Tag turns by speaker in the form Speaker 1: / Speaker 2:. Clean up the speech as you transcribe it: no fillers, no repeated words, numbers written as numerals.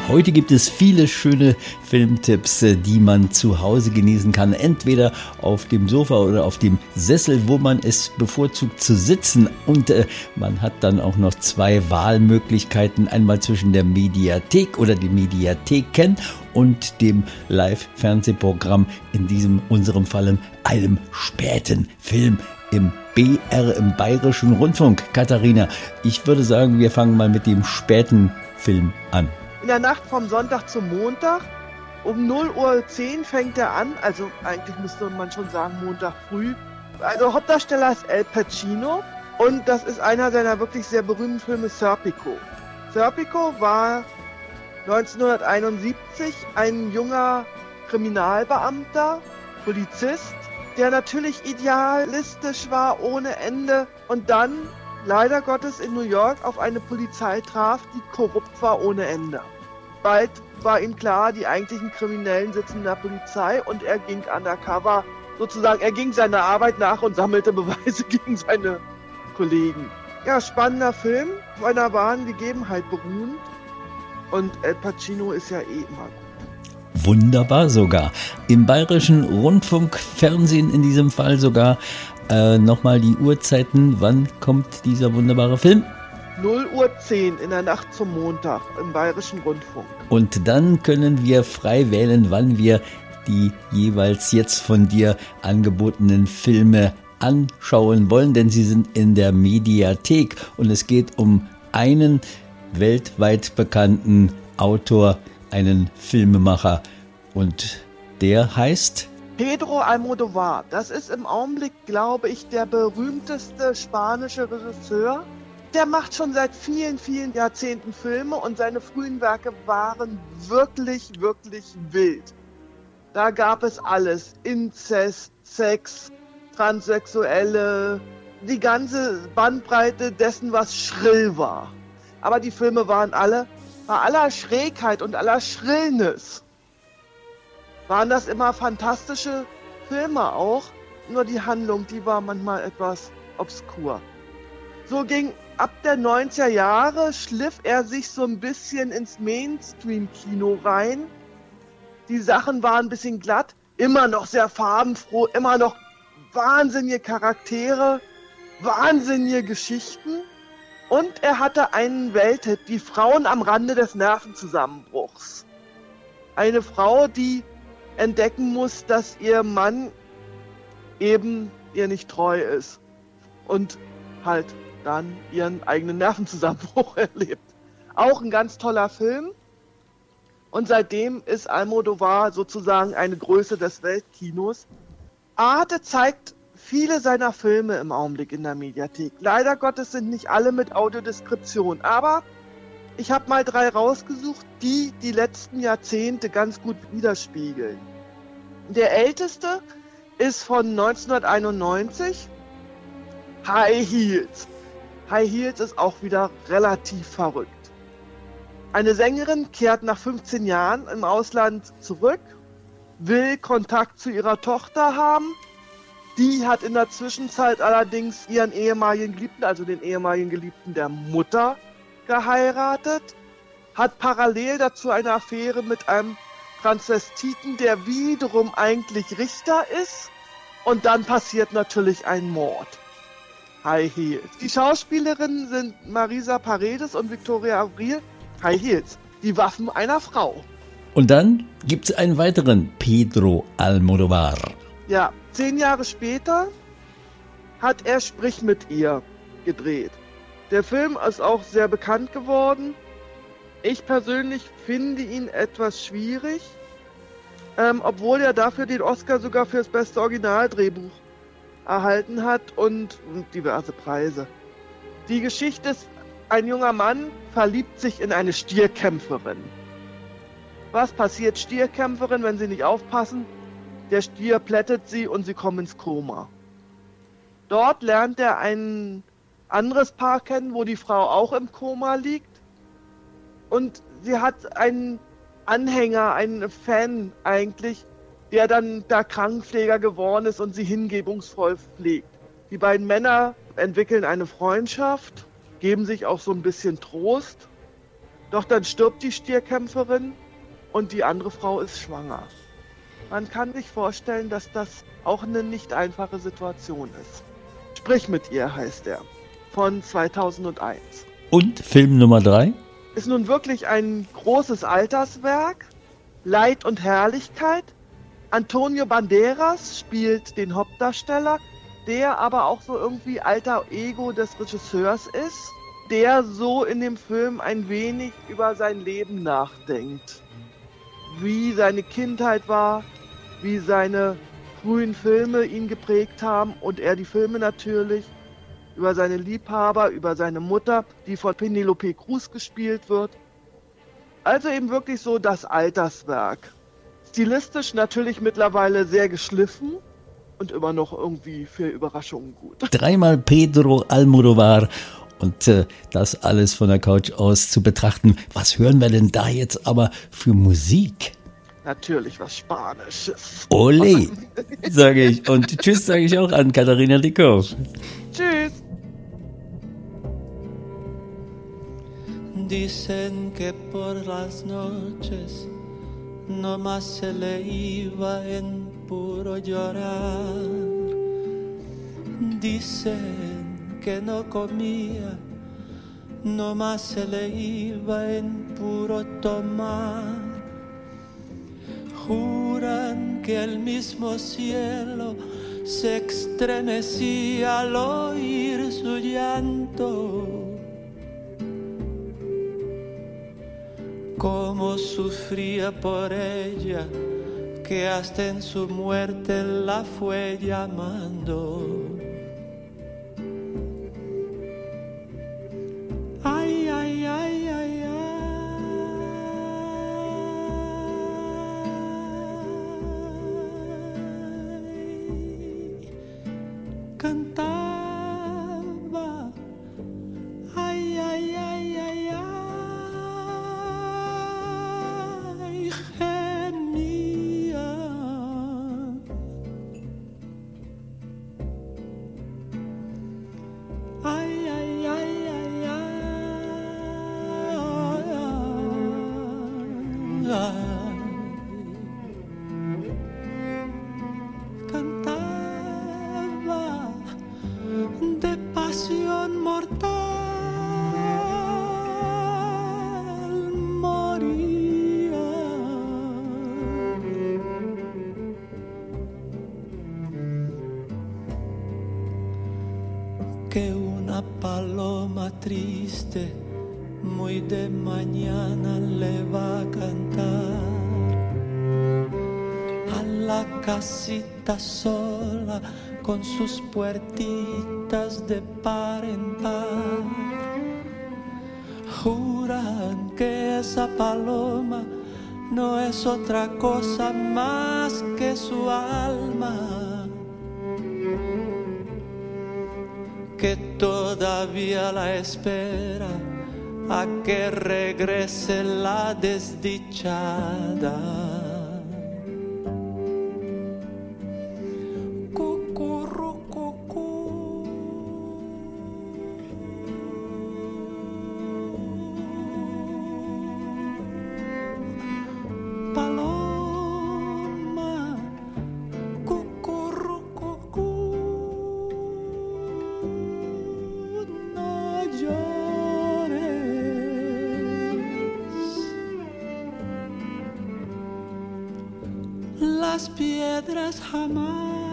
Speaker 1: Heute gibt es viele schöne Filmtipps, die man zu Hause genießen kann. Entweder auf dem Sofa oder auf dem Sessel, wo man es bevorzugt zu sitzen. Und man hat dann auch noch zwei Wahlmöglichkeiten. Einmal zwischen der Mediathek oder den Mediatheken und dem Live-Fernsehprogramm, in unserem Fall einem späten Film im BR, im Bayerischen Rundfunk. Katharina, ich würde sagen, wir fangen mal mit dem späten Film an.
Speaker 2: In der Nacht vom Sonntag zum Montag, um 0:10 Uhr fängt er an, also eigentlich müsste man schon sagen Montag früh. Also Hauptdarsteller ist Al Pacino und das ist einer seiner wirklich sehr berühmten Filme, Serpico. Serpico war 1971 ein junger Kriminalbeamter, Polizist, der natürlich idealistisch war ohne Ende und dann leider Gottes in New York auf eine Polizei traf, die korrupt war ohne Ende. Bald war ihm klar, die eigentlichen Kriminellen sitzen in der Polizei und er ging undercover, sozusagen, er ging seiner Arbeit nach und sammelte Beweise gegen seine Kollegen. Ja, spannender Film, auf einer wahren Gegebenheit beruhend und Al Pacino ist ja immer gut.
Speaker 1: Wunderbar sogar. Im Bayerischen Rundfunk, Fernsehen in diesem Fall sogar. Nochmal die Uhrzeiten, wann kommt dieser wunderbare Film?
Speaker 2: 0:10 Uhr in der Nacht zum Montag im Bayerischen Rundfunk.
Speaker 1: Und dann können wir frei wählen, wann wir die jeweils jetzt von dir angebotenen Filme anschauen wollen, denn sie sind in der Mediathek und es geht um einen weltweit bekannten Autor, einen Filmemacher und der heißt
Speaker 2: Pedro Almodóvar. Das ist im Augenblick, glaube ich, der berühmteste spanische Regisseur. Der macht schon seit vielen, vielen Jahrzehnten Filme und seine frühen Werke waren wirklich, wirklich wild. Da gab es alles. Inzest, Sex, Transsexuelle, die ganze Bandbreite dessen, was schrill war. Aber die Filme waren alle, bei aller Schrägheit und aller Schrillness, waren das immer fantastische Filme auch. Nur die Handlung, die war manchmal etwas obskur. So ging ab der 90er Jahre, schliff er sich so ein bisschen ins Mainstream-Kino rein. Die Sachen waren ein bisschen glatt, immer noch sehr farbenfroh, immer noch wahnsinnige Charaktere, wahnsinnige Geschichten. Und er hatte einen Welthit, die Frauen am Rande des Nervenzusammenbruchs. Eine Frau, die entdecken muss, dass ihr Mann eben ihr nicht treu ist und halt dann ihren eigenen Nervenzusammenbruch erlebt. Auch ein ganz toller Film und seitdem ist Almodóvar sozusagen eine Größe des Weltkinos. Arte zeigt viele seiner Filme im Augenblick in der Mediathek. Leider Gottes sind nicht alle mit Audiodeskription, aber ich habe mal 3 rausgesucht, die die letzten Jahrzehnte ganz gut widerspiegeln. Der älteste ist von 1991, High Heels. High Heels ist auch wieder relativ verrückt. Eine Sängerin kehrt nach 15 Jahren im Ausland zurück, will Kontakt zu ihrer Tochter haben. Die hat in der Zwischenzeit allerdings ihren ehemaligen Geliebten, also den ehemaligen Geliebten der Mutter, geheiratet, hat parallel dazu eine Affäre mit einem Transvestiten, der wiederum eigentlich Richter ist und dann passiert natürlich ein Mord. High Heels. Die Schauspielerinnen sind Marisa Paredes und Victoria Abril. High Heels, die Waffen einer Frau.
Speaker 1: Und dann gibt es einen weiteren Pedro Almodóvar.
Speaker 2: Ja, 10 Jahre später hat er Sprich mit ihr gedreht. Der Film ist auch sehr bekannt geworden. Ich persönlich finde ihn etwas schwierig, obwohl er dafür den Oscar sogar für das beste Originaldrehbuch erhalten hat und diverse Preise. Die Geschichte ist, ein junger Mann verliebt sich in eine Stierkämpferin. Was passiert Stierkämpferin, wenn sie nicht aufpassen? Der Stier plättet sie und sie kommen ins Koma. Dort lernt er ein anderes Paar kennen, wo die Frau auch im Koma liegt. Und sie hat einen Anhänger, einen Fan eigentlich, der dann der Krankenpfleger geworden ist und sie hingebungsvoll pflegt. Die beiden Männer entwickeln eine Freundschaft, geben sich auch so ein bisschen Trost. Doch dann stirbt die Stierkämpferin und die andere Frau ist schwanger. Man kann sich vorstellen, dass das auch eine nicht einfache Situation ist. Sprich mit ihr heißt er, von 2001.
Speaker 1: Und Film Nummer 3?
Speaker 2: Ist nun wirklich ein großes Alterswerk, Leid und Herrlichkeit. Antonio Banderas spielt den Hauptdarsteller, der aber auch so irgendwie alter Ego des Regisseurs ist, der so in dem Film ein wenig über sein Leben nachdenkt. Wie seine Kindheit war, wie seine frühen Filme ihn geprägt haben und er die Filme natürlich, über seine Liebhaber, über seine Mutter, die von Penelope Cruz gespielt wird. Also eben wirklich so das Alterswerk. Stilistisch natürlich mittlerweile sehr geschliffen und immer noch irgendwie für Überraschungen gut.
Speaker 1: 3-mal Pedro Almodóvar und das alles von der Couch aus zu betrachten. Was hören wir denn da jetzt aber für Musik?
Speaker 2: Natürlich was Spanisches.
Speaker 1: Ole, sage ich. Und tschüss sage ich auch an Katharina Dickhoff.
Speaker 2: Tschüss.
Speaker 3: Dicen que por las noches nomás se le iba en puro llorar. Dicen que no comía, nomás se le iba en puro tomar. Juran que el mismo cielo se estremecía al oír su llanto. Cómo sufría por ella, que hasta en su muerte la fue llamando. Ay, ay, ay, ay, ay. Cantaba, ay, ay, ay, ay, ay. Gemía. Ay, ay, ay, ay, ay, ay. Cantaba de pasión mortal. Que una paloma triste muy de mañana le va a cantar a la casita sola con sus puertitas de par en par. Juran que esa paloma no es otra cosa más que su alma, que todavía la espera a que regrese la desdichada. Las piedras jamás